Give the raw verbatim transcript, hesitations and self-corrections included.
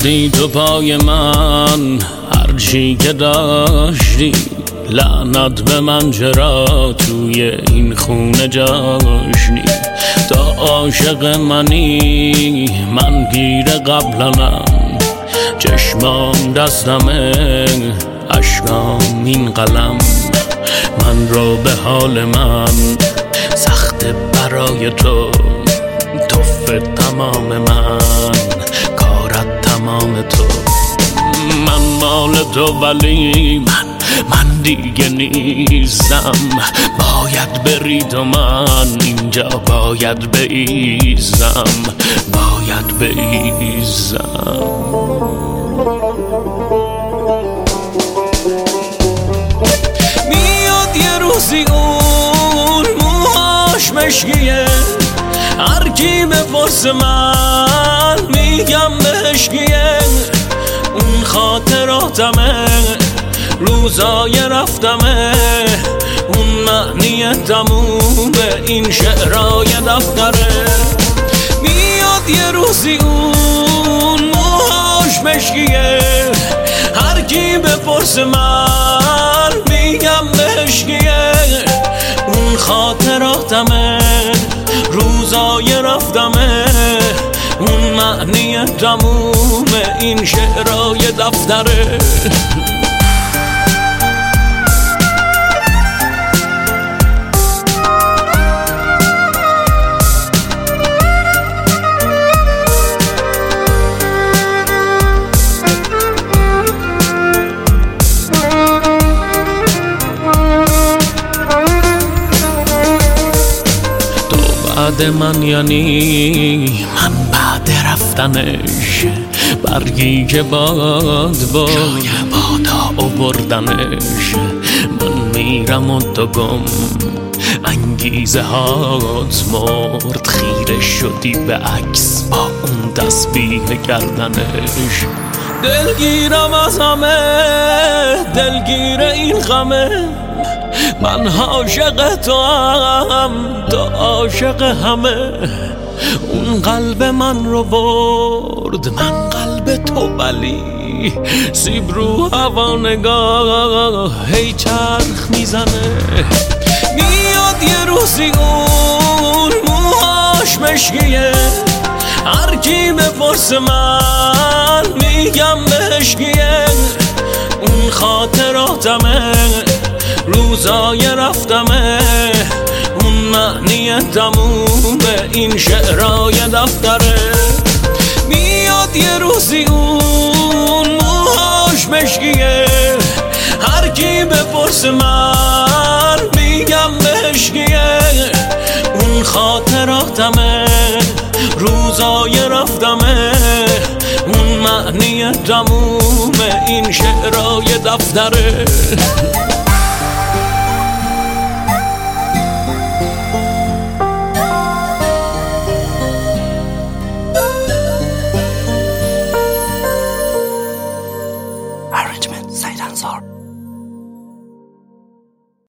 ریختی تو پای من هرچی که داشتی، لعنت به من چرا توی این خونه جاشنی. تا عاشق منی من گیر قبلنم، چشمام دستمه اشکام این قلم. من رو به حال من سخت برای تو، توف تمام من کارت تمام تو. من مال تو ولی من من دیگه نیستم، باید بری تو، من اینجا باید بایزم، باید بایزم. میاد یه روزی اون موهاش مشکیه، هر کی بپرسه من میگم مشکیه. اون خاطراتمه، روزای رفتمه، اون معنی تمومه این شعرهای دفتره. میاد یه روزی اون موهاش مشکیه، هر کی بپرسه من میگم مشکیه. اون خاطراتمه، روزای رفتمه، اون معنی تمومه این شعرهای دفتره. بعد من یعنی من بعد رفتنش، برگی که باد باد جای بادا آوردنش. من میرم و تو گم، انگیزه هات مرد، خیره شدی به عکس با اون تسبیح گردنش. دلگیرم از همه، دلگیر این غمه، من عاشق تو هم، تو عاشق همه. اون قلب من رو برد، من قلب تو ولی سیب رو هوا نگاه هی چرخ میزنه. میاد یه روزی اون موهاش مشکیه، هر کی بپرسه من میگم مشکیه. اون خاطراتمه، روزای رفتمه، اون معنی تمومه این شعرهای دفتره. میاد یه روزی اون موهاش مشکیه، هر کی بپرسه من میگم مشکیه. اون خاطراتمه، روزای رفتمه، اون معنی تمومه این شعرهای دفتره.